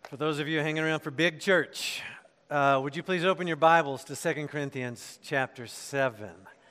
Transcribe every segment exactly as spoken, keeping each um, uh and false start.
For those of you hanging around for Big Church, uh, would you please open your Bibles to Second Corinthians chapter seven.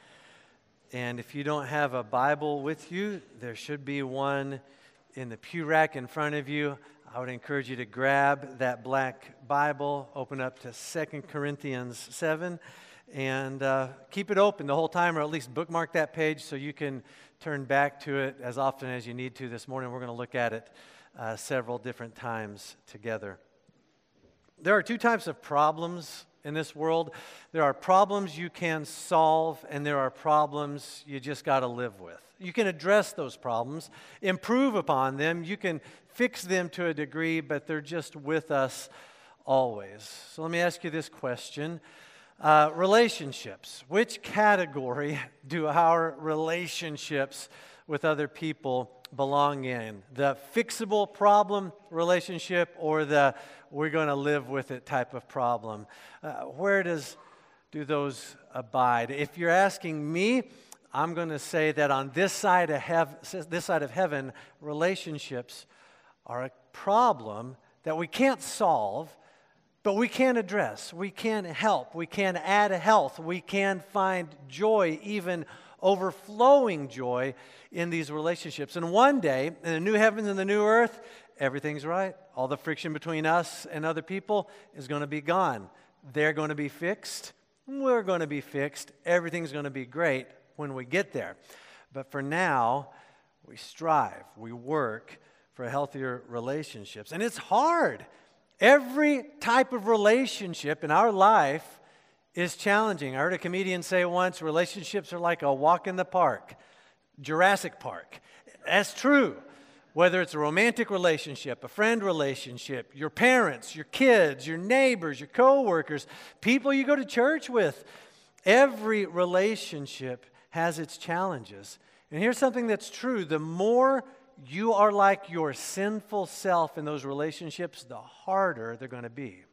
And if you don't have a Bible with you, there should be one in the pew rack in front of you. I would encourage you to grab that black Bible, open up to Second Corinthians seven, and uh, keep it open the whole time, or at least bookmark that page so you can turn back to it as often as you need to. This morning we're going to look at it Uh, several different times together. There are two types of problems in this world. There are problems you can solve, and there are problems you just got to live with. You can address those problems, improve upon them, you can fix them to a degree, but they're just with us always. So let me ask you this question. Uh, relationships. Which category do our relationships with other people belong in? The fixable problem relationship or the we're going to live with it type of problem? Uh, where does do those abide? If you're asking me, I'm going to say that on this side of heaven, this side of heaven, relationships are a problem that we can't solve, but we can address. We can help. We can add health. We can find joy, even overflowing joy in these relationships. And one day, in the new heavens and the new earth, everything's right. All the friction between us and other people is going to be gone. They're going to be fixed. We're going to be fixed. Everything's going to be great when we get there. But for now, we strive, we work for healthier relationships. And it's hard. Every type of relationship in our life is challenging. I heard a comedian say once, relationships are like a walk in the park, Jurassic Park. That's true. Whether it's a romantic relationship, a friend relationship, your parents, your kids, your neighbors, your coworkers, people you go to church with, every relationship has its challenges. And here's something that's true. The more you are like your sinful self in those relationships, the harder they're going to be.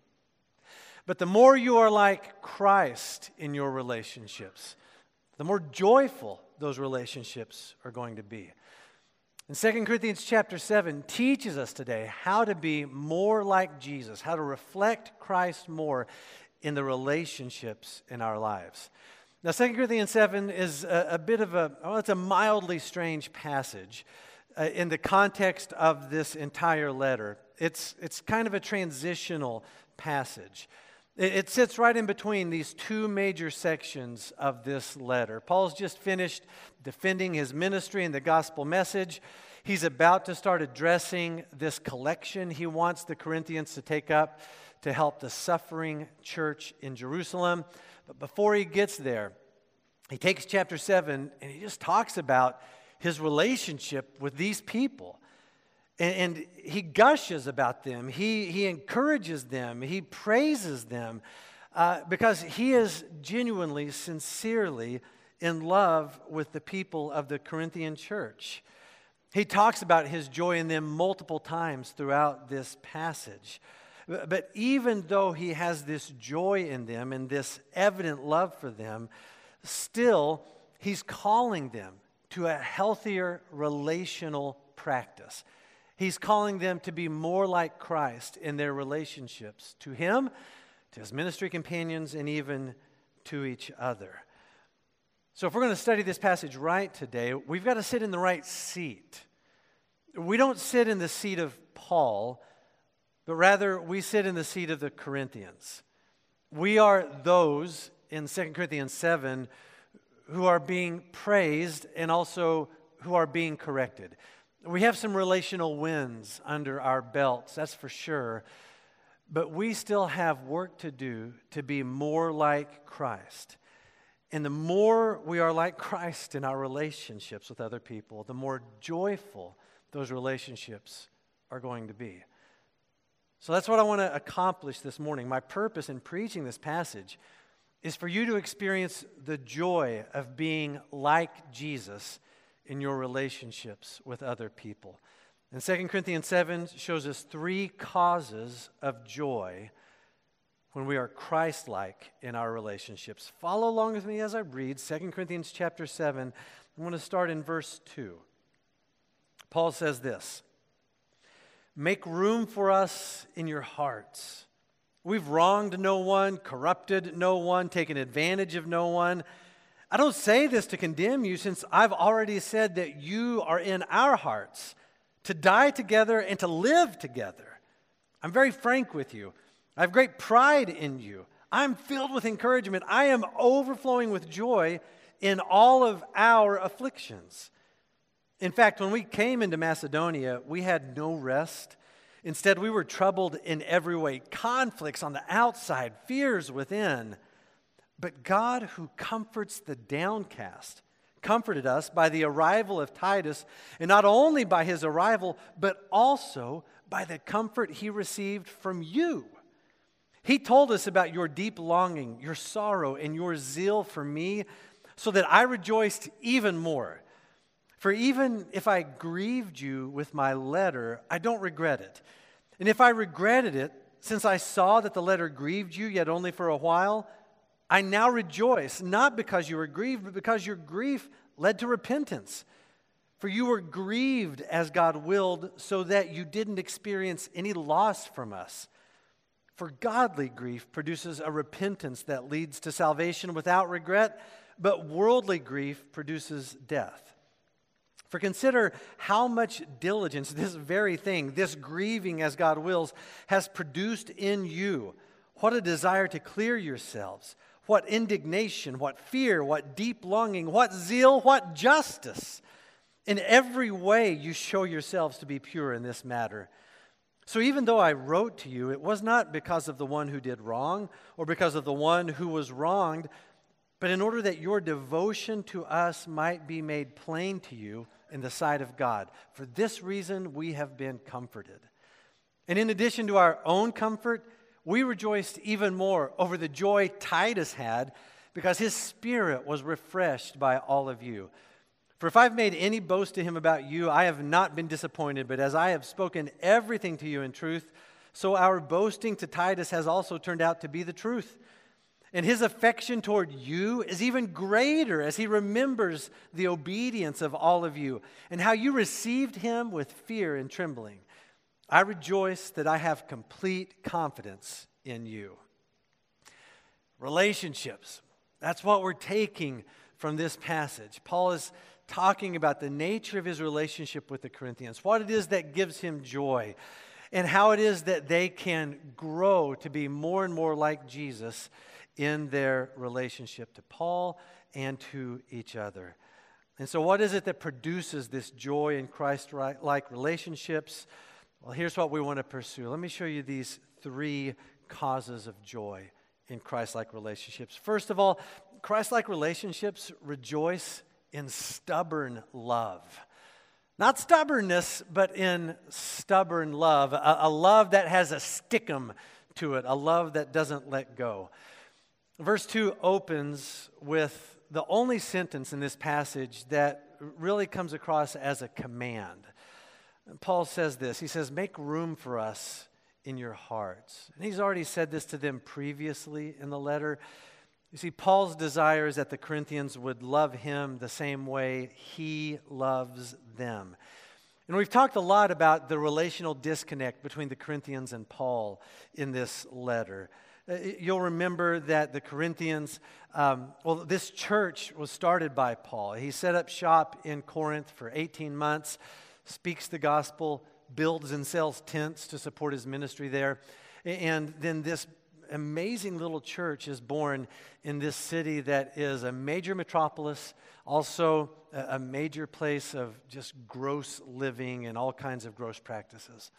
But the more you are like Christ in your relationships, the more joyful those relationships are going to be. And Second Corinthians chapter seven teaches us today how to be more like Jesus, how to reflect Christ more in the relationships in our lives. Now, Second Corinthians seven is a, a bit of a, well, it's a mildly strange passage uh, in the context of this entire letter. It's, it's kind of a transitional passage. It sits right in between these two major sections of this letter. Paul's just finished defending his ministry and the gospel message. He's about to start addressing this collection he wants the Corinthians to take up to help the suffering church in Jerusalem. But before he gets there, he takes chapter seven and he just talks about his relationship with these people. And, and he gushes about them. He, he encourages them. He praises them uh, because he is genuinely, sincerely in love with the people of the Corinthian church. He talks about his joy in them multiple times throughout this passage. But even though he has this joy in them and this evident love for them, still he's calling them to a healthier relational practice. He's calling them to be more like Christ in their relationships to him, to his ministry companions, and even to each other. So if we're going to study this passage right today, we've got to sit in the right seat. We don't sit in the seat of Paul, but rather we sit in the seat of the Corinthians. We are those in Second Corinthians seven who are being praised and also who are being corrected. We have some relational wins under our belts, that's for sure. But we still have work to do to be more like Christ. And the more we are like Christ in our relationships with other people, the more joyful those relationships are going to be. So that's what I want to accomplish this morning. My purpose in preaching this passage is for you to experience the joy of being like Jesus in your relationships with other people. And Second Corinthians seven shows us three causes of joy when we are Christ-like in our relationships. Follow along with me as I read Second Corinthians chapter seven. I'm going to start in verse two. Paul says this, Make room for us in your hearts. We've wronged no one, corrupted no one, taken advantage of no one. I don't say this to condemn you, since I've already said that you are in our hearts to die together and to live together. I'm very frank with you. I have great pride in you. I'm filled with encouragement. I am overflowing with joy in all of our afflictions. In fact, when we came into Macedonia, we had no rest. Instead, we were troubled in every way, conflicts on the outside, fears within. But God, who comforts the downcast, comforted us by the arrival of Titus, and not only by his arrival, but also by the comfort he received from you. He told us about your deep longing, your sorrow, and your zeal for me, so that I rejoiced even more. For even if I grieved you with my letter, I don't regret it. And if I regretted it, since I saw that the letter grieved you, yet only for a while, I now rejoice, not because you were grieved, but because your grief led to repentance. For you were grieved as God willed, so that you didn't experience any loss from us. For godly grief produces a repentance that leads to salvation without regret, but worldly grief produces death. For consider how much diligence this very thing, this grieving as God wills, has produced in you. What a desire to clear yourselves. What indignation, what fear, what deep longing, what zeal, what justice. In every way you show yourselves to be pure in this matter. So even though I wrote to you, it was not because of the one who did wrong or because of the one who was wronged, but in order that your devotion to us might be made plain to you in the sight of God. For this reason we have been comforted. And in addition to our own comfort, we rejoiced even more over the joy Titus had, because his spirit was refreshed by all of you. For if I've made any boast to him about you, I have not been disappointed, but as I have spoken everything to you in truth, so our boasting to Titus has also turned out to be the truth. And his affection toward you is even greater as he remembers the obedience of all of you and how you received him with fear and trembling. I rejoice that I have complete confidence in you. Relationships. That's what we're taking from this passage. Paul is talking about the nature of his relationship with the Corinthians, what it is that gives him joy, and how it is that they can grow to be more and more like Jesus in their relationship to Paul and to each other. And so what is it that produces this joy in Christ-like relationships? Well, here's what we want to pursue. Let me show you these three causes of joy in Christ-like relationships. First of all, Christ-like relationships rejoice in stubborn love. Not stubbornness, but in stubborn love. A, a love that has a stickum to it, a love that doesn't let go. Verse two opens with the only sentence in this passage that really comes across as a command. Paul says this, he says, make room for us in your hearts. And he's already said this to them previously in the letter. You see, Paul's desire is that the Corinthians would love him the same way he loves them. And we've talked a lot about the relational disconnect between the Corinthians and Paul in this letter. You'll remember that the Corinthians, um, well, this church was started by Paul. He set up shop in Corinth for eighteen months, speaks the gospel, builds and sells tents to support his ministry there. And then this amazing little church is born in this city that is a major metropolis, also a major place of just gross living and all kinds of gross practices.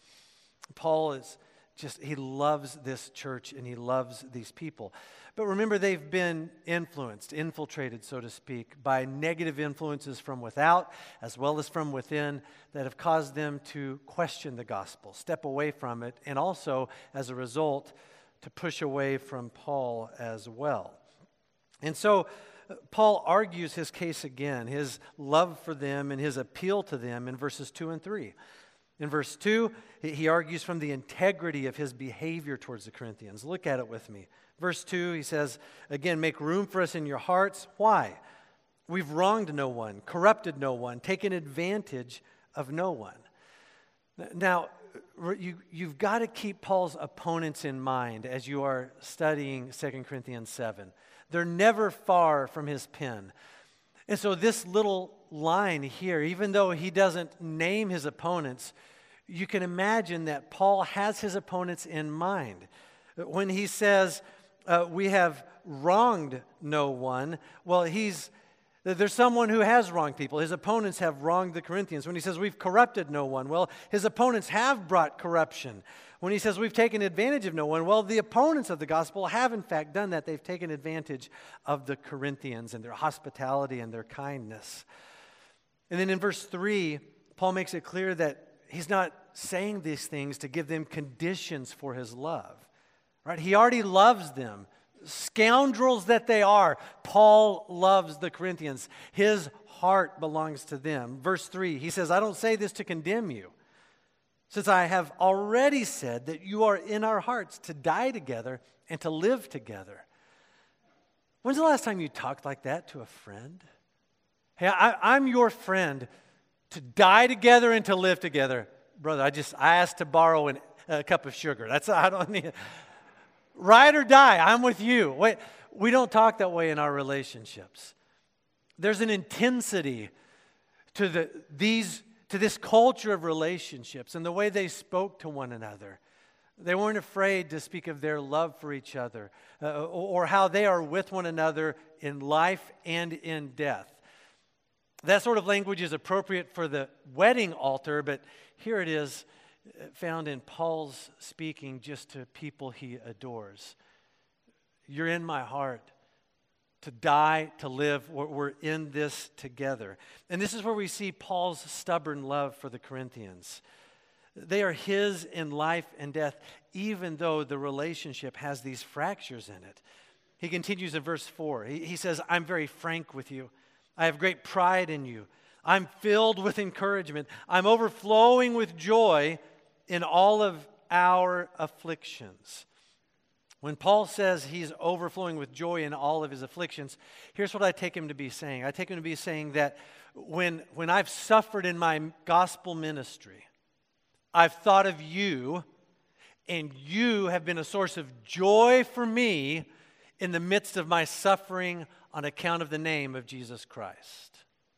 Paul is just, he loves this church and he loves these people. But remember, they've been influenced, infiltrated, so to speak, by negative influences from without as well as from within that have caused them to question the gospel, step away from it, and also, as a result, to push away from Paul as well. And so Paul argues his case again, his love for them and his appeal to them in verses two and three. In verse two, he argues from the integrity of his behavior towards the Corinthians. Look at it with me. Verse two, he says, again, make room for us in your hearts. Why? We've wronged no one, corrupted no one, taken advantage of no one. Now, you, you've got to keep Paul's opponents in mind as you are studying Second Corinthians seven. They're never far from his pen. And so this little line here, even though he doesn't name his opponents, you can imagine that Paul has his opponents in mind. When he says, uh, we have wronged no one, well, he's there's someone who has wronged people. His opponents have wronged the Corinthians. When he says we've corrupted no one, well, his opponents have brought corruption. When he says we've taken advantage of no one, well, the opponents of the gospel have in fact done that. They've taken advantage of the Corinthians and their hospitality and their kindness. And then in verse three, Paul makes it clear that he's not saying these things to give them conditions for his love. Right? He already loves them. Scoundrels that they are, Paul loves the Corinthians. His heart belongs to them. Verse three, he says, I don't say this to condemn you, since I have already said that you are in our hearts to die together and to live together. When's the last time you talked like that to a friend? Hey, I, I'm your friend to die together and to live together. Brother, I just, I asked to borrow an, a cup of sugar. That's, I don't need Ride or die, I'm with you. Wait, we don't talk that way in our relationships. There's an intensity to the these to this culture of relationships and the way they spoke to one another. They weren't afraid to speak of their love for each other uh, or, or how they are with one another in life and in death. That sort of language is appropriate for the wedding altar, but here it is found in Paul's speaking just to people he adores. You're in my heart. To die, to live, we're in this together. And this is where we see Paul's stubborn love for the Corinthians. They are his in life and death, even though the relationship has these fractures in it. He continues in verse four. He, he says, I'm very frank with you. I have great pride in you. I'm filled with encouragement. I'm overflowing with joy in all of our afflictions. When Paul says he's overflowing with joy in all of his afflictions, here's what I take him to be saying. I take him to be saying that when, when I've suffered in my gospel ministry, I've thought of you, and you have been a source of joy for me in the midst of my suffering on account of the name of Jesus Christ.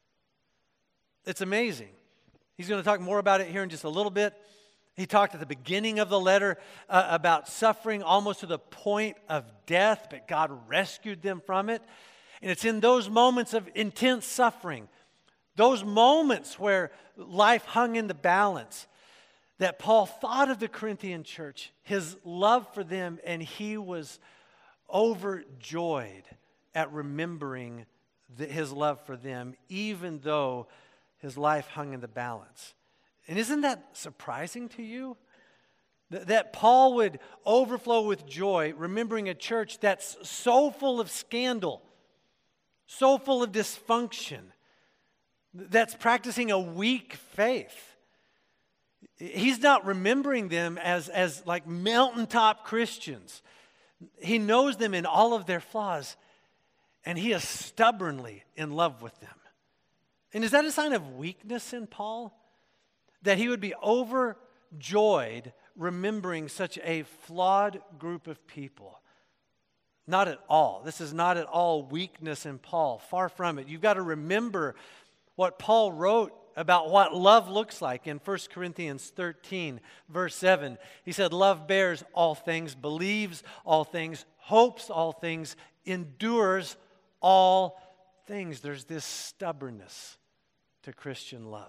It's amazing. He's going to talk more about it here in just a little bit. He talked at the beginning of the letter uh, about suffering almost to the point of death, but God rescued them from it. And it's in those moments of intense suffering, those moments where life hung in the balance, that Paul thought of the Corinthian church, his love for them, and he was overjoyed at remembering the, his love for them, even though his life hung in the balance. And isn't that surprising to you? That, that Paul would overflow with joy, remembering a church that's so full of scandal, so full of dysfunction, that's practicing a weak faith. He's not remembering them as, as like mountaintop Christians. He knows them in all of their flaws, and he is stubbornly in love with them. And is that a sign of weakness in Paul? That he would be overjoyed remembering such a flawed group of people? Not at all. This is not at all weakness in Paul. Far from it. You've got to remember what Paul wrote about what love looks like in First Corinthians thirteen, verse seven. He said, love bears all things, believes all things, hopes all things, endures all things. There's this stubbornness to Christian love.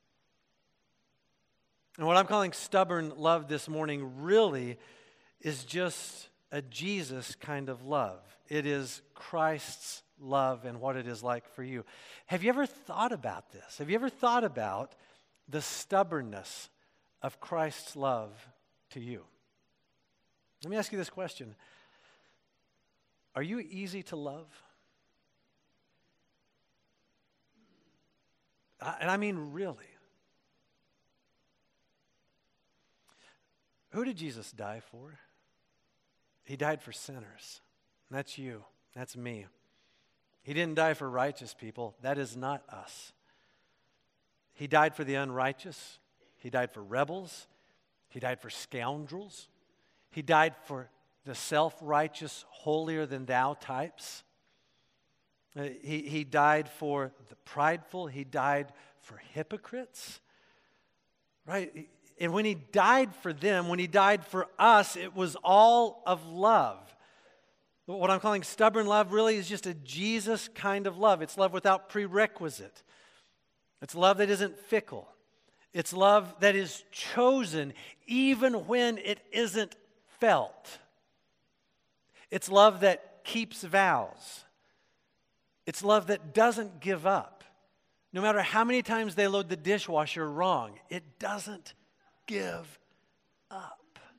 And what I'm calling stubborn love this morning really is just a Jesus kind of love. It is Christ's love and what it is like for you. Have you ever thought about this? Have you ever thought about the stubbornness of Christ's love to you? Let me ask you this question. Are you easy to love? And I mean really. Who did Jesus die for? He died for sinners. That's you. That's me. He didn't die for righteous people. That is not us. He died for the unrighteous. He died for rebels. He died for scoundrels. He died for the self-righteous, holier-than-thou types. Uh, he, he died for the prideful. He died for hypocrites. Right? And when he died for them, when he died for us, it was all of love. What I'm calling stubborn love really is just a Jesus kind of love. It's love without prerequisite. It's love that isn't fickle. It's love that is chosen even when it isn't felt. It's love that keeps vows. It's love that doesn't give up. No matter how many times they load the dishwasher wrong, it doesn't give up.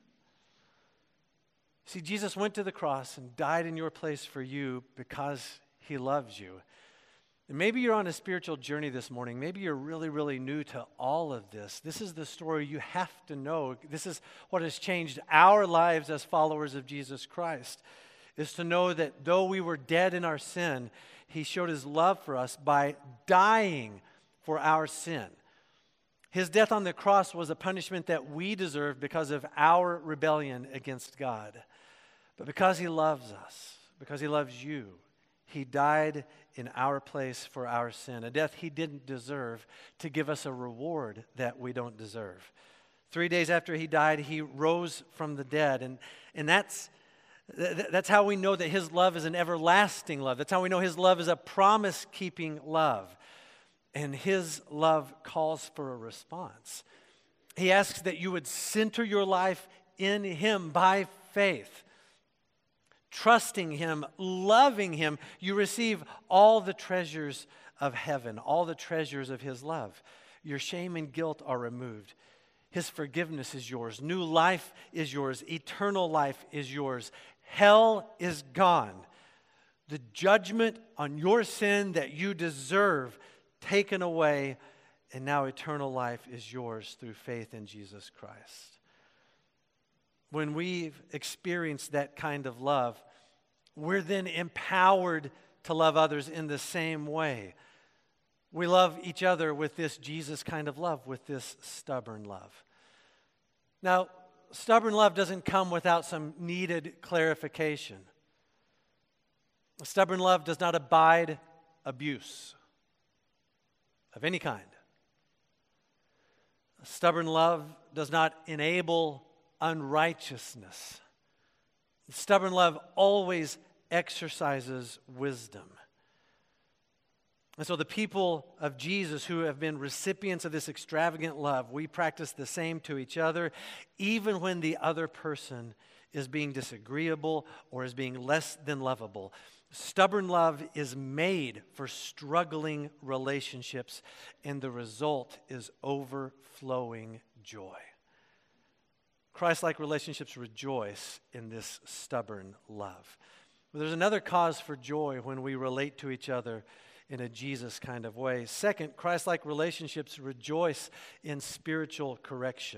See, Jesus went to the cross and died in your place for you because he loves you. And maybe you're on a spiritual journey this morning. Maybe you're really, really new to all of this. This is the story you have to know. This is what has changed our lives as followers of Jesus Christ, is to know that though we were dead in our sin, he showed his love for us by dying for our sin. His death on the cross was a punishment that we deserved because of our rebellion against God. But because he loves us, because he loves you, he died in our place for our sin, a death he didn't deserve, to give us a reward that we don't deserve. Three days after he died, he rose from the dead, and, and that's, that's how we know that his love is an everlasting love. That's how we know his love is a promise-keeping love. And his love calls for a response. He asks that you would center your life in him by faith. Trusting him, loving him, you receive all the treasures of heaven, all the treasures of his love. Your shame and guilt are removed. His forgiveness is yours. New life is yours. Eternal life is yours. Hell is gone. The judgment on your sin that you deserve taken away, and now eternal life is yours through faith in Jesus Christ. When we've experienced that kind of love, we're then empowered to love others in the same way. We love each other with this Jesus kind of love, with this stubborn love. Now, stubborn love doesn't come without some needed clarification. Stubborn love does not abide abuse of any kind. Stubborn love does not enable unrighteousness. Stubborn love always exercises wisdom. And so the people of Jesus who have been recipients of this extravagant love, we practice the same to each other, even when the other person is being disagreeable or is being less than lovable. Stubborn love is made for struggling relationships, and the result is overflowing joy. Christ-like relationships rejoice in this stubborn love. But there's another cause for joy when we relate to each other in a Jesus kind of way. Second, Christ-like relationships rejoice in spiritual correction.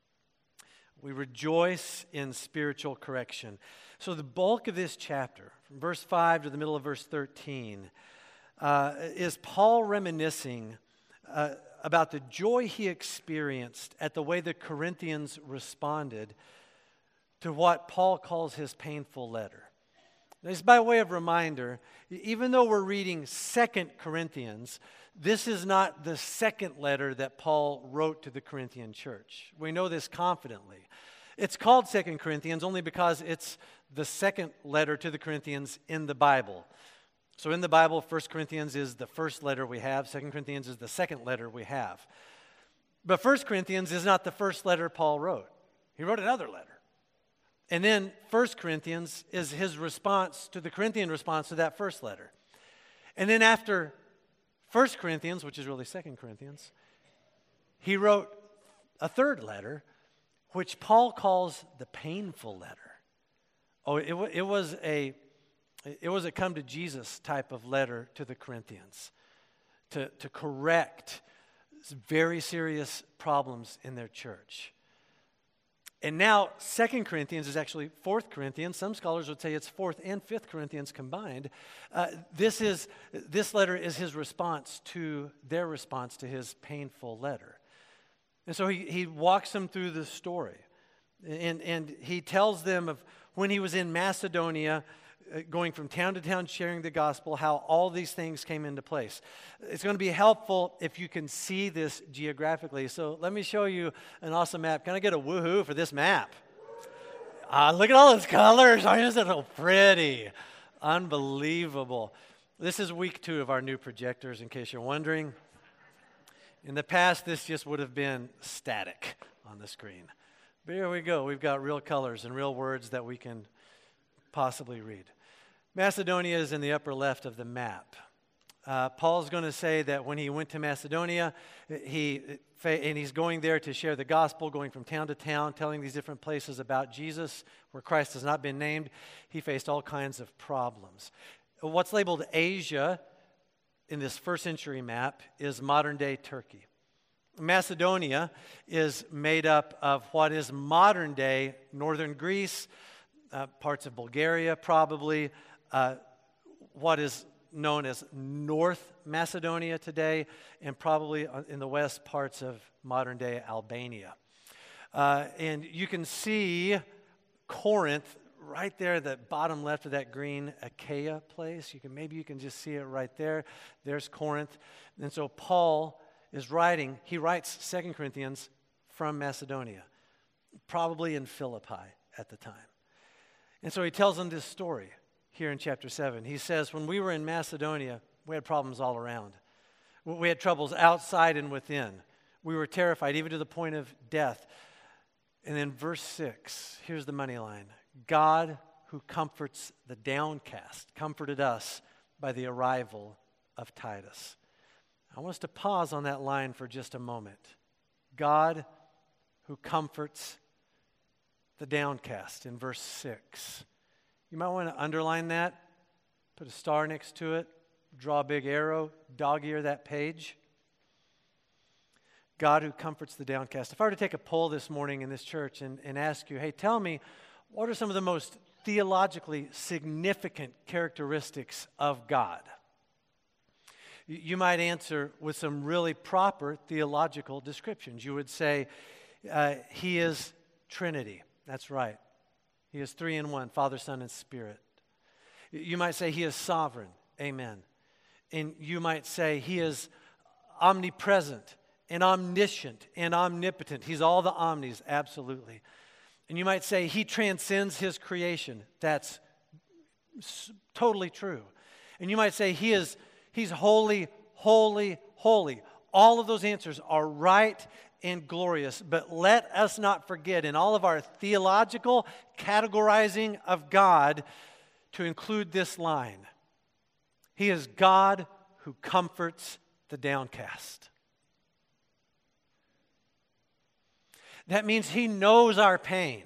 We rejoice in spiritual correction. So the bulk of this chapter, from verse five to the middle of verse thirteen, uh, is Paul reminiscing uh, about the joy he experienced at the way the Corinthians responded to what Paul calls his painful letter. Just by way of reminder, even though we're reading Second Corinthians, this is not the second letter that Paul wrote to the Corinthian church. We know this confidently. It's called Second Corinthians only because it's the second letter to the Corinthians in the Bible. So in the Bible, First Corinthians is the first letter we have. Second Corinthians is the second letter we have. But First Corinthians is not the first letter Paul wrote. He wrote another letter. And then First Corinthians is his response to the Corinthian response to that first letter. And then after First Corinthians, which is really Second Corinthians, he wrote a third letter, which Paul calls the painful letter. Oh, it, it was a it was a come to Jesus type of letter to the Corinthians to, to correct very serious problems in their church. And now, Second Corinthians is actually Fourth Corinthians. Some scholars would say it's Fourth and Fifth Corinthians combined. Uh, this is this letter is his response to their response to his painful letter. And so he, he walks them through the story And, and he tells them of when he was in Macedonia, uh, going from town to town sharing the gospel, how all these things came into place. It's going to be helpful if you can see this geographically. So let me show you an awesome map. Can I get a woohoo for this map? Uh, look at all those colors. Isn't it so pretty? Unbelievable. This is week two of our new projectors, in case you're wondering. In the past, this just would have been static on the screen. But here we go. We've got real colors and real words that we can possibly read. Macedonia is in the upper left of the map. Uh, Paul's going to say that when he went to Macedonia, he and he's going there to share the gospel, going from town to town, telling these different places about Jesus, where Christ has not been named. He faced all kinds of problems. What's labeled Asia in this first century map is modern-day Turkey. Macedonia is made up of what is modern-day northern Greece, uh, parts of Bulgaria probably, uh, what is known as North Macedonia today, and probably in the west parts of modern-day Albania. Uh, and you can see Corinth right there, the bottom left of that green Achaia place. You can maybe you can just see it right there. There's Corinth. And so Paul is writing, he writes Second Corinthians from Macedonia, probably in Philippi at the time. And so he tells them this story here in chapter seven. He says, when we were in Macedonia, we had problems all around. We had troubles outside and within. We were terrified, even to the point of death. And then verse six, here's the money line. God, who comforts the downcast, comforted us by the arrival of Titus. I want us to pause on that line for just a moment. God, who comforts the downcast in verse six. You might want to underline that, put a star next to it, draw a big arrow, dog-ear that page. God who comforts the downcast. If I were to take a poll this morning in this church and, and ask you, hey, tell me, what are some of the most theologically significant characteristics of God? You, you might answer with some really proper theological descriptions. You would say, uh, He is Trinity. That's right. He is three in one, Father, Son, and Spirit. You might say He is sovereign. Amen. And you might say He is omnipresent and omniscient and omnipotent. He's all the omnis, absolutely. And you might say He transcends His creation. That's totally true. And you might say He is He's holy, holy, holy. All of those answers are right and glorious. But let us not forget in all of our theological categorizing of God to include this line. He is God who comforts the downcast. That means He knows our pain.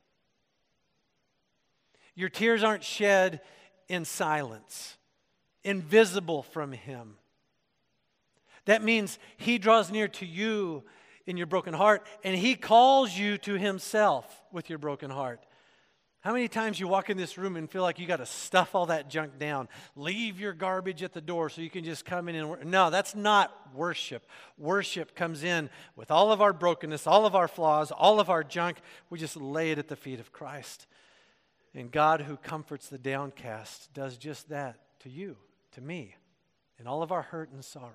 Your tears aren't shed in silence, invisible from Him. That means He draws near to you in your broken heart, and He calls you to Himself with your broken heart. How many times you walk in this room and feel like you got to stuff all that junk down, leave your garbage at the door so you can just come in and work? No, that's not worship. Worship comes in with all of our brokenness, all of our flaws, all of our junk. We just lay it at the feet of Christ. And God who comforts the downcast does just that to you, to me, in all of our hurt and sorrow.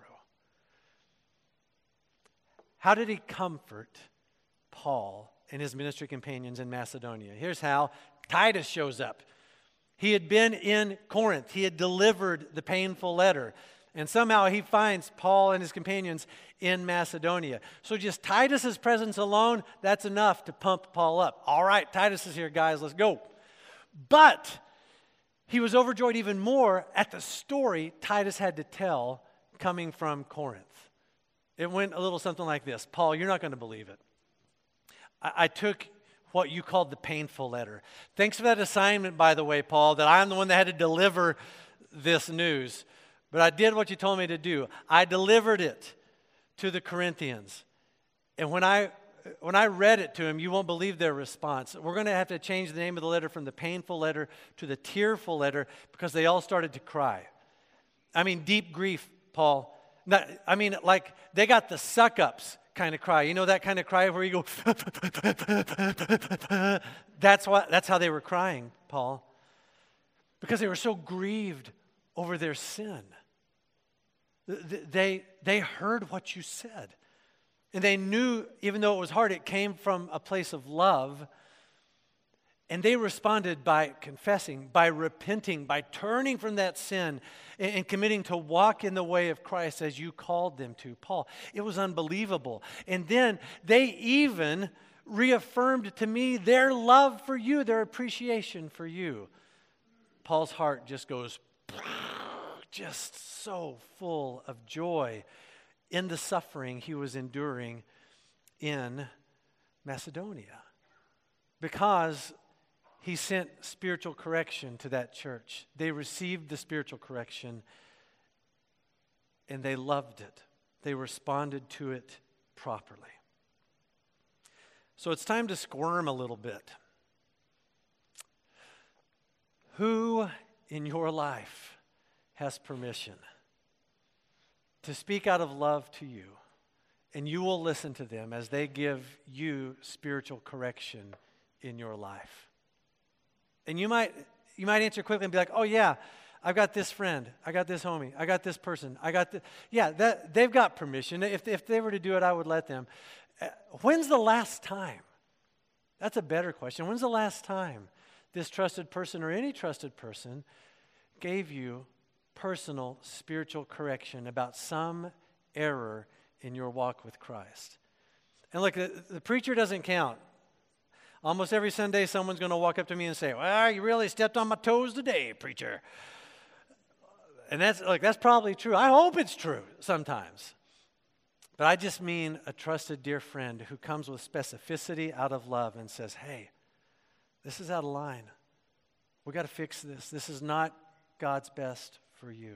How did He comfort Paul and his ministry companions in Macedonia? Here's how. Titus shows up. He had been in Corinth. He had delivered the painful letter. And somehow he finds Paul and his companions in Macedonia. So just Titus's presence alone, that's enough to pump Paul up. All right, Titus is here, guys, let's go. But he was overjoyed even more at the story Titus had to tell coming from Corinth. It went a little something like this. Paul, you're not going to believe it. I, I took what you called the painful letter. Thanks for that assignment, by the way, Paul, that I'm the one that had to deliver this news. But I did what you told me to do. I delivered it to the Corinthians. And when I when I read it to them, you won't believe their response. We're going to have to change the name of the letter from the painful letter to the tearful letter because they all started to cry. I mean, deep grief, Paul. Not, I mean, like they got the suck-ups kind of cry. You know that kind of cry where you go, that's what, that's how they were crying, Paul. Because they were so grieved over their sin. They, they heard what you said. And they knew, even though it was hard, it came from a place of love. And they responded by confessing, by repenting, by turning from that sin and, and committing to walk in the way of Christ as you called them to. Paul, it was unbelievable. And then they even reaffirmed to me their love for you, their appreciation for you. Paul's heart just goes, just so full of joy in the suffering he was enduring in Macedonia. Because he sent spiritual correction to that church. They received the spiritual correction and they loved it. They responded to it properly. So it's time to squirm a little bit. Who in your life has permission to speak out of love to you, and you will listen to them as they give you spiritual correction in your life? And you might you might answer quickly and be like, oh yeah, I've got this friend, I got this homie, I got this person, I got this. Yeah, that, they've got permission. If, if they were to do it, I would let them. Uh, when's the last time? That's a better question. When's the last time this trusted person or any trusted person gave you personal spiritual correction about some error in your walk with Christ? And look, the, the preacher doesn't count. Almost every Sunday, someone's going to walk up to me and say, well, you really stepped on my toes today, preacher. And that's like that's probably true. I hope it's true sometimes. But I just mean a trusted dear friend who comes with specificity out of love and says, hey, this is out of line. We got to fix this. This is not God's best for you.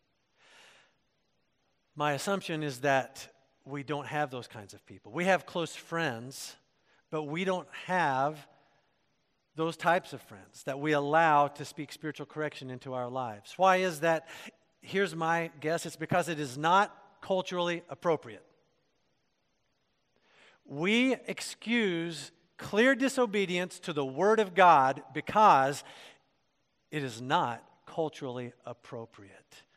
My assumption is that we don't have those kinds of people. We have close friends, but we don't have those types of friends that we allow to speak spiritual correction into our lives. Why is that? Here's my guess. It's because it is not culturally appropriate. We excuse clear disobedience to the Word of God because it is not culturally appropriate.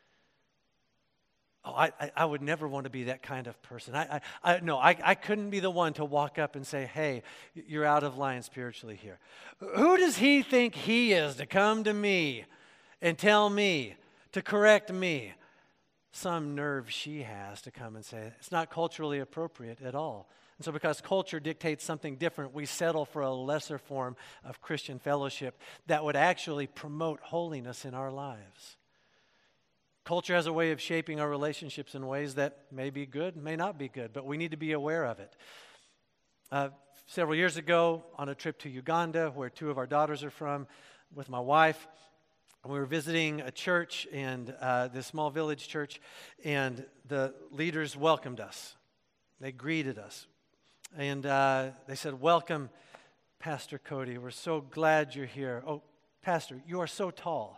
Oh, I, I, I would never want to be that kind of person. I, I, I no, I, I couldn't be the one to walk up and say, hey, you're out of line spiritually here. Who does he think he is to come to me and tell me, to correct me? Some nerve she has to come and say, it's not culturally appropriate at all. And so because culture dictates something different, we settle for a lesser form of Christian fellowship that would actually promote holiness in our lives. Culture has a way of shaping our relationships in ways that may be good, may not be good, but we need to be aware of it. Uh, several years ago, on a trip to Uganda, where two of our daughters are from, with my wife, we were visiting a church, and uh, this small village church, and the leaders welcomed us. They greeted us. And uh, they said, welcome, Pastor Cody. We're so glad you're here. Oh, Pastor, you are so tall.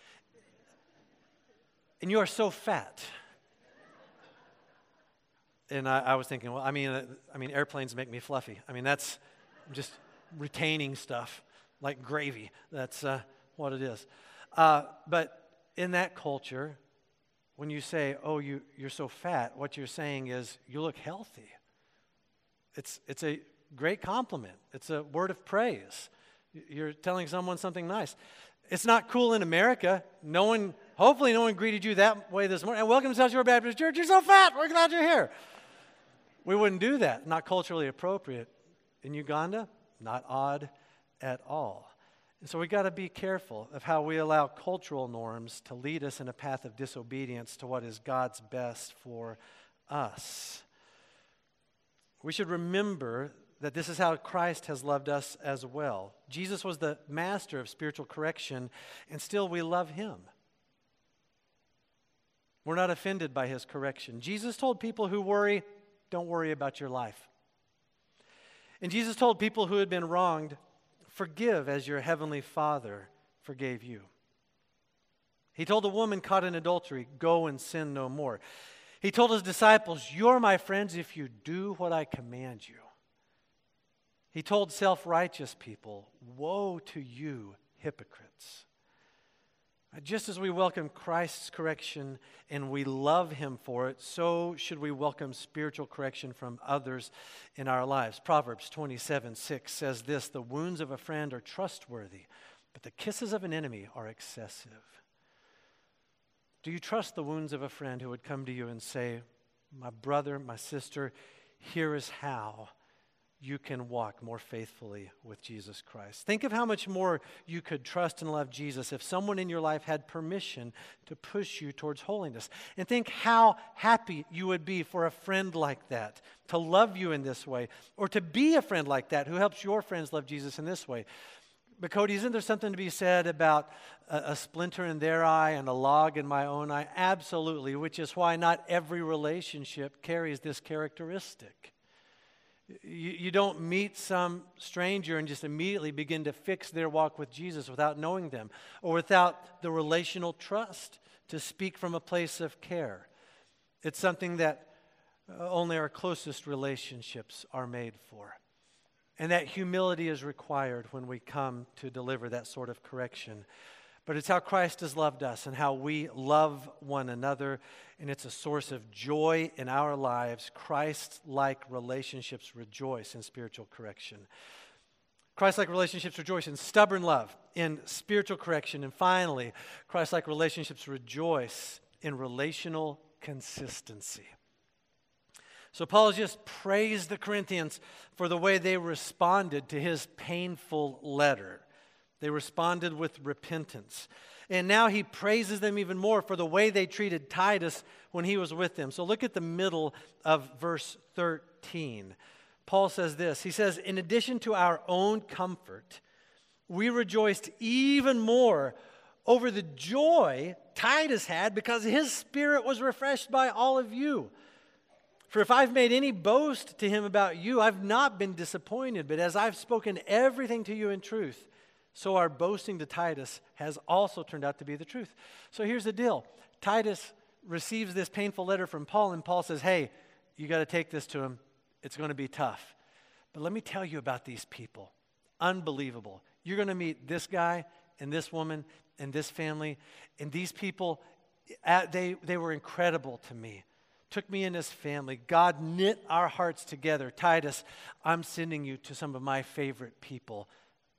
And you are so fat. And I, I was thinking, well, I mean, uh, I mean, airplanes make me fluffy. I mean, that's just retaining stuff like gravy. That's uh, what it is. Uh, but in that culture, when you say, oh, you, you're so fat, what you're saying is you look healthy. It's, it's a great compliment. It's a word of praise. You're telling someone something nice. It's not cool in America. No one, hopefully no one greeted you that way this morning. And welcome to South Shore Baptist Church. You're so fat. We're glad you're here. We wouldn't do that. Not culturally appropriate. In Uganda, not odd at all. And so we got to be careful of how we allow cultural norms to lead us in a path of disobedience to what is God's best for us. We should remember that this is how Christ has loved us as well. Jesus was the master of spiritual correction, and still we love him. We're not offended by his correction. Jesus told people who worry, don't worry about your life. And Jesus told people who had been wronged, forgive as your heavenly Father forgave you. He told a woman caught in adultery, go and sin no more. He told his disciples, "You're my friends if you do what I command you." He told self-righteous people, "Woe to you, hypocrites." Just as we welcome Christ's correction and we love him for it, so should we welcome spiritual correction from others in our lives. Proverbs twenty-seven six says this, "The wounds of a friend are trustworthy, but the kisses of an enemy are excessive." Do you trust the wounds of a friend who would come to you and say, "My brother, my sister, here is how you can walk more faithfully with Jesus Christ"? Think of how much more you could trust and love Jesus if someone in your life had permission to push you towards holiness. And think how happy you would be for a friend like that, to love you in this way, or to be a friend like that who helps your friends love Jesus in this way. But Cody, isn't there something to be said about a, a splinter in their eye and a log in my own eye? Absolutely, which is why not every relationship carries this characteristic. You, you don't meet some stranger and just immediately begin to fix their walk with Jesus without knowing them or without the relational trust to speak from a place of care. It's something that only our closest relationships are made for. And that humility is required when we come to deliver that sort of correction. But it's how Christ has loved us and how we love one another, and it's a source of joy in our lives. Christ-like relationships rejoice in spiritual correction. Christ-like relationships rejoice in stubborn love, in spiritual correction. And finally, Christ-like relationships rejoice in relational consistency. So Paul has just praised the Corinthians for the way they responded to his painful letter. They responded with repentance. And now he praises them even more for the way they treated Titus when he was with them. So look at the middle of verse thirteen. Paul says this. He says, "In addition to our own comfort, we rejoiced even more over the joy Titus had because his spirit was refreshed by all of you. For if I've made any boast to him about you, I've not been disappointed. But as I've spoken everything to you in truth, so our boasting to Titus has also turned out to be the truth." So here's the deal. Titus receives this painful letter from Paul, and Paul says, "Hey, you got to take this to him. It's going to be tough. But let me tell you about these people. Unbelievable. You're going to meet this guy and this woman and this family, and these people, they, they were incredible to me. Took me in his family. God knit our hearts together. Titus, I'm sending you to some of my favorite people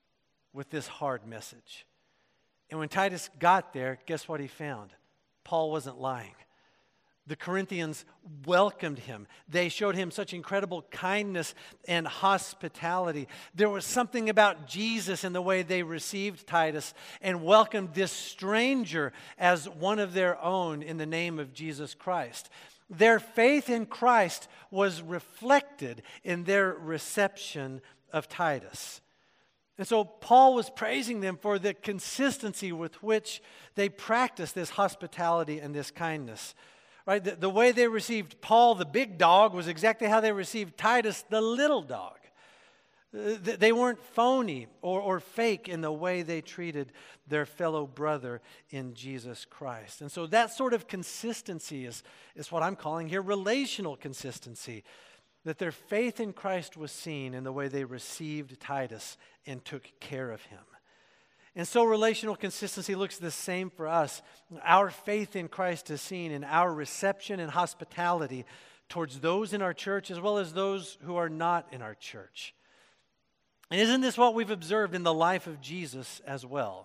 with this hard message." And when Titus got there, guess what he found? Paul wasn't lying. The Corinthians welcomed him. They showed him such incredible kindness and hospitality. There was something about Jesus in the way they received Titus and welcomed this stranger as one of their own in the name of Jesus Christ. Their faith in Christ was reflected in their reception of Titus. And so Paul was praising them for the consistency with which they practiced this hospitality and this kindness. Right? The, the way they received Paul, the big dog, was exactly how they received Titus, the little dog. Uh, they weren't phony or, or fake in the way they treated their fellow brother in Jesus Christ. And so that sort of consistency is, is what I'm calling here relational consistency. That their faith in Christ was seen in the way they received Titus and took care of him. And so relational consistency looks the same for us. Our faith in Christ is seen in our reception and hospitality towards those in our church as well as those who are not in our church. And isn't this what we've observed in the life of Jesus as well?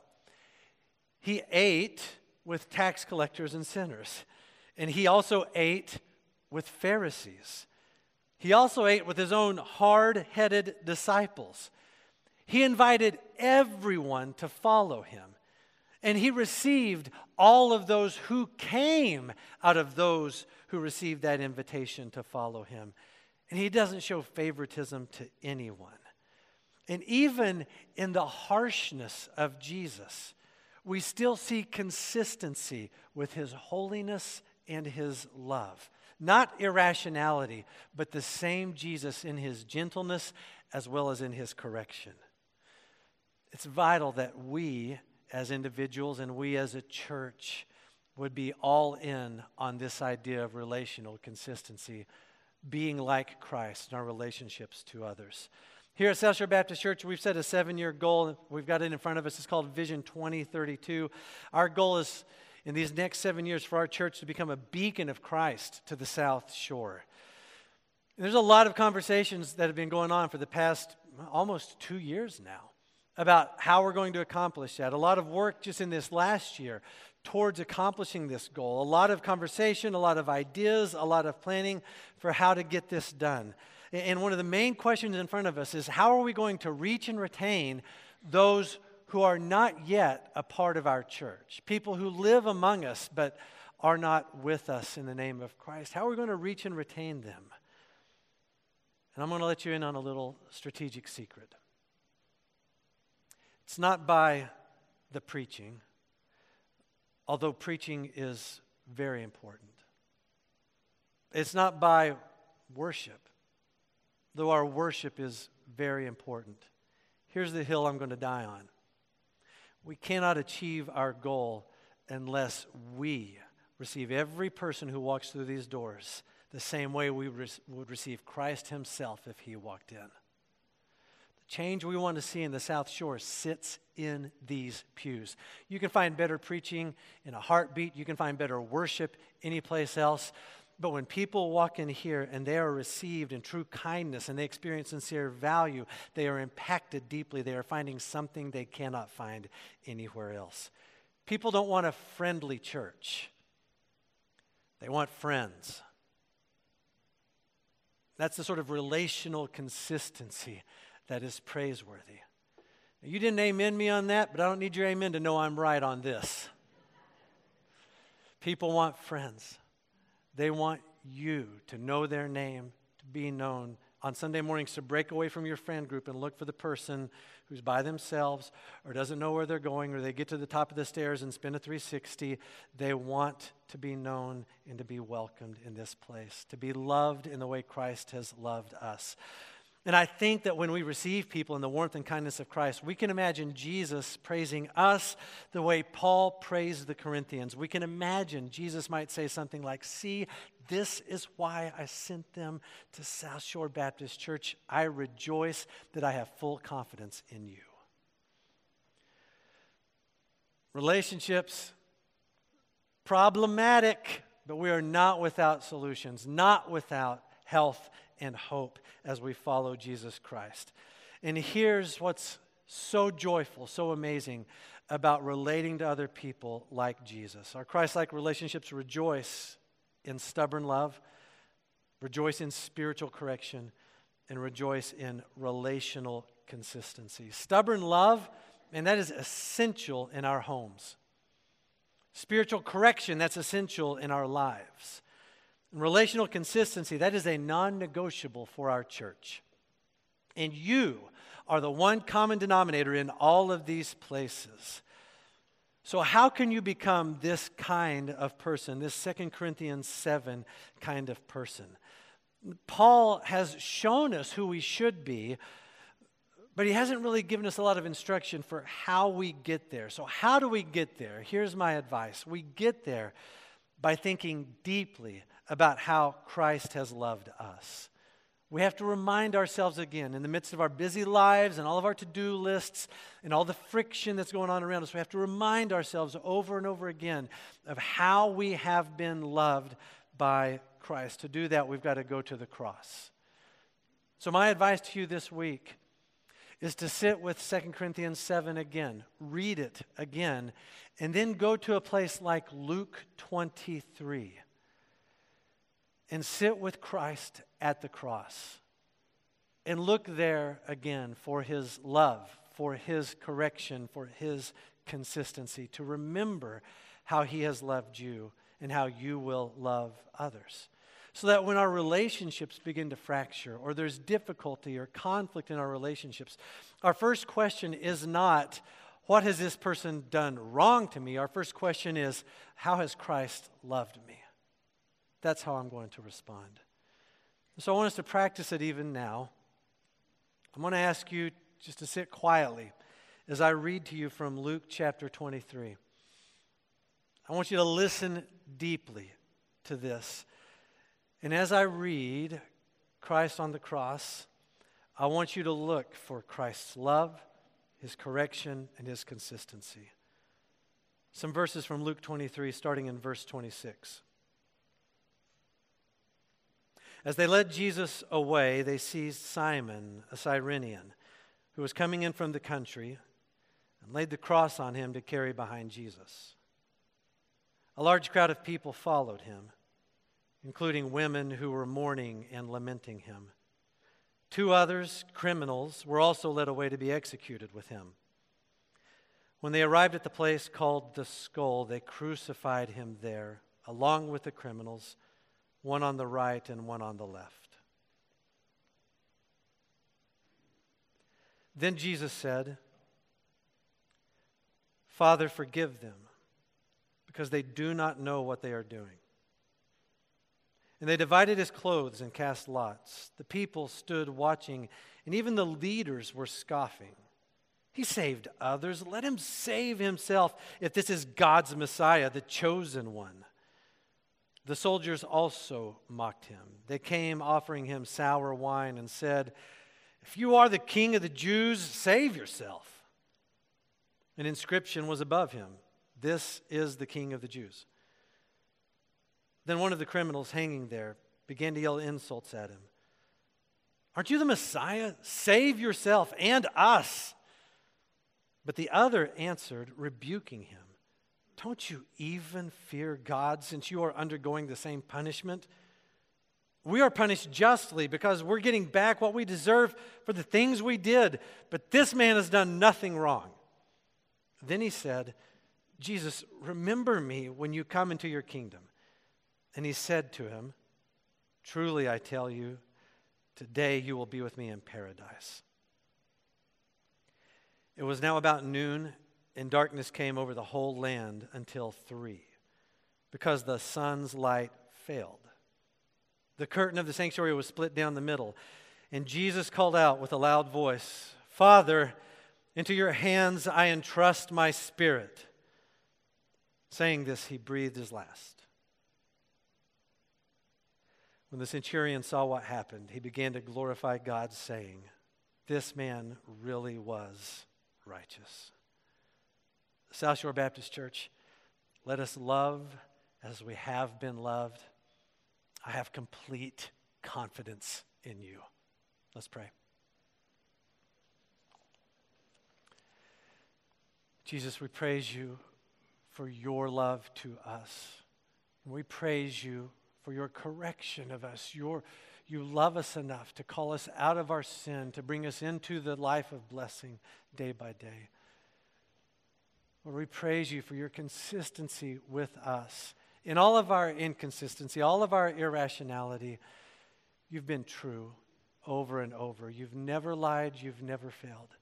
He ate with tax collectors and sinners. And he also ate with Pharisees. He also ate with his own hard-headed disciples. He invited everyone to follow him. And he received all of those who came out of those who received that invitation to follow him. And he doesn't show favoritism to anyone. And even in the harshness of Jesus, we still see consistency with his holiness and his love. Not irrationality, but the same Jesus in his gentleness as well as in his correction. It's vital that we as individuals and we as a church would be all in on this idea of relational consistency, being like Christ in our relationships to others. Here at South Shore Baptist Church, we've set a seven-year goal. We've got it in front of us. It's called Vision twenty thirty-two. Our goal is, in these next seven years, for our church to become a beacon of Christ to the South Shore. And there's a lot of conversations that have been going on for the past almost two years now about how we're going to accomplish that. A lot of work just in this last year towards accomplishing this goal. A lot of conversation, a lot of ideas, a lot of planning for how to get this done. And one of the main questions in front of us is, how are we going to reach and retain those who are not yet a part of our church? People who live among us but are not with us in the name of Christ. How are we going to reach and retain them? And I'm going to let you in on a little strategic secret. It's not by the preaching, although preaching is very important. It's not by worship, though our worship is very important. Here's the hill I'm going to die on. We cannot achieve our goal unless we receive every person who walks through these doors the same way we re- would receive Christ himself if he walked in. The change we want to see in the South Shore sits in these pews. You can find better preaching in a heartbeat. You can find better worship anyplace else. But when people walk in here and they are received in true kindness and they experience sincere value, they are impacted deeply. They are finding something they cannot find anywhere else. People don't want a friendly church. They want friends. That's the sort of relational consistency that is praiseworthy. You didn't amen me on that, but I don't need your amen to know I'm right on this. People want friends. They want you to know their name, to be known. On Sunday mornings, to break away from your friend group and look for the person who's by themselves or doesn't know where they're going, or they get to the top of the stairs and spin a three sixty. They want to be known and to be welcomed in this place, to be loved in the way Christ has loved us. And I think that when we receive people in the warmth and kindness of Christ, we can imagine Jesus praising us the way Paul praised the Corinthians. We can imagine Jesus might say something like, "See, this is why I sent them to South Shore Baptist Church. I rejoice that I have full confidence in you." Relationships, problematic, but we are not without solutions, not without health and hope as we follow Jesus Christ. And here's what's so joyful, so amazing about relating to other people like Jesus. Our Christ-like relationships rejoice in stubborn love, rejoice in spiritual correction, and rejoice in relational consistency. Stubborn love, and that is essential in our homes. Spiritual correction, that's essential in our lives. And relational consistency, that is a non-negotiable for our church. And you are the one common denominator in all of these places. So how can you become this kind of person, this Second Corinthians seven kind of person? Paul has shown us who we should be, but he hasn't really given us a lot of instruction for how we get there. So how do we get there? Here's my advice. We get there by thinking deeply about how Christ has loved us. We have to remind ourselves again, in the midst of our busy lives and all of our to-do lists and all the friction that's going on around us, we have to remind ourselves over and over again of how we have been loved by Christ. To do that, we've got to go to the cross. So my advice to you this week is to sit with Second Corinthians seven again, read it again, and then go to a place like Luke twenty-three and sit with Christ at the cross and look there again for his love, for his correction, for his consistency, to remember how he has loved you and how you will love others. So that when our relationships begin to fracture or there's difficulty or conflict in our relationships, our first question is not, what has this person done wrong to me? Our first question is, how has Christ loved me? That's how I'm going to respond. So I want us to practice it even now. I'm going to ask you just to sit quietly as I read to you from Luke chapter twenty-three. I want you to listen deeply to this. And as I read Christ on the cross, I want you to look for Christ's love, his correction, and his consistency. Some verses from Luke twenty-three, starting in verse twenty-six. As they led Jesus away, they seized Simon, a Cyrenian, who was coming in from the country, and laid the cross on him to carry behind Jesus. A large crowd of people followed him, including women who were mourning and lamenting him. Two others, criminals, were also led away to be executed with him. When they arrived at the place called the Skull, they crucified him there, along with the criminals, one on the right and one on the left. Then Jesus said, "Father, forgive them, because they do not know what they are doing." And they divided his clothes and cast lots. The people stood watching, and even the leaders were scoffing. "He saved others. Let him save himself if this is God's Messiah, the chosen one." The soldiers also mocked him. They came offering him sour wine and said, "If you are the king of the Jews, save yourself." An inscription was above him, "This is the King of the Jews." Then one of the criminals hanging there began to yell insults at him. "Aren't you the Messiah? Save yourself and us." But the other answered, rebuking him, "Don't you even fear God, since you are undergoing the same punishment? We are punished justly because we're getting back what we deserve for the things we did, but this man has done nothing wrong." Then he said, "Jesus, remember me when you come into your kingdom." And he said to him, "Truly I tell you, today you will be with me in paradise." It was now about noon, and darkness came over the whole land until three, because the sun's light failed. The curtain of the sanctuary was split down the middle, and Jesus called out with a loud voice, "Father, into your hands I entrust my spirit." Saying this, he breathed his last. When the centurion saw what happened, he began to glorify God, saying, "This man really was righteous." South Shore Baptist Church, let us love as we have been loved. I have complete confidence in you. Let's pray. Jesus, we praise you for your love to us. And we praise you for your correction of us. Your, you love us enough to call us out of our sin, to bring us into the life of blessing day by day. Lord, we praise you for your consistency with us. In all of our inconsistency, all of our irrationality, you've been true over and over. You've never lied. You've never failed.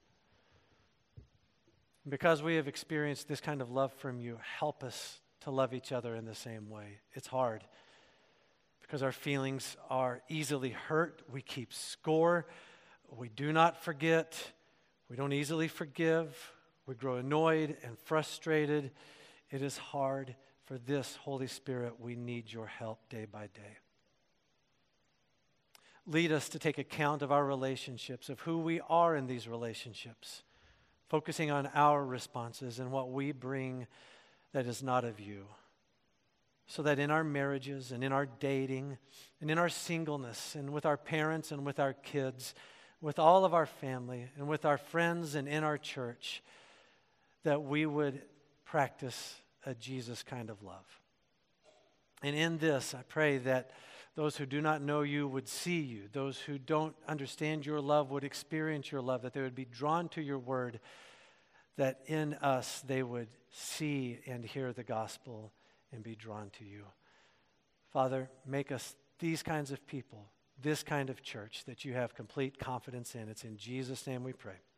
And because we have experienced this kind of love from you, help us to love each other in the same way. It's hard because our feelings are easily hurt. We keep score. We do not forget. We don't easily forgive. We grow annoyed and frustrated. It is hard. For this, Holy Spirit, we need your help day by day. Lead us to take account of our relationships, of who we are in these relationships, focusing on our responses and what we bring that is not of you, so that in our marriages and in our dating and in our singleness and with our parents and with our kids, with all of our family and with our friends and in our church, that we would practice a Jesus kind of love. And in this, I pray that those who do not know you would see you. Those who don't understand your love would experience your love, that they would be drawn to your word, that in us they would see and hear the gospel and be drawn to you. Father, make us these kinds of people, this kind of church that you have complete confidence in. It's in Jesus' name we pray.